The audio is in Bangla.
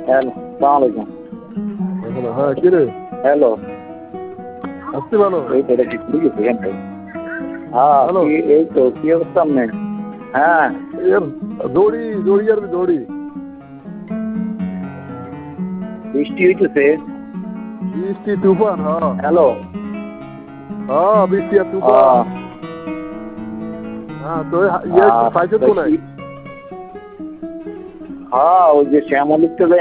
হ্যালো, সালাম আলাইকুম। হ্যাঁ কি রে হ্যালো, আসতে ভালো। এই তো এটা কি খুলে গেছে এখান থেকে? হ্যাঁ, হ্যালো এই তো কি অবস্থা আপনার? হ্যাঁ, এর দৌড়ি দৌড়ি আর দৌড়ি বৃষ্টি হইতেছে। বৃষ্টি তুফান। হ্যাঁ হ্যালো, হ্যাঁ বৃষ্টি আর তুফান। হ্যাঁ, হ্যাঁ তো ইয়ে পাইছে তো কোনায়? হ্যাঁ, ওই যে শ্যামলিপ্ত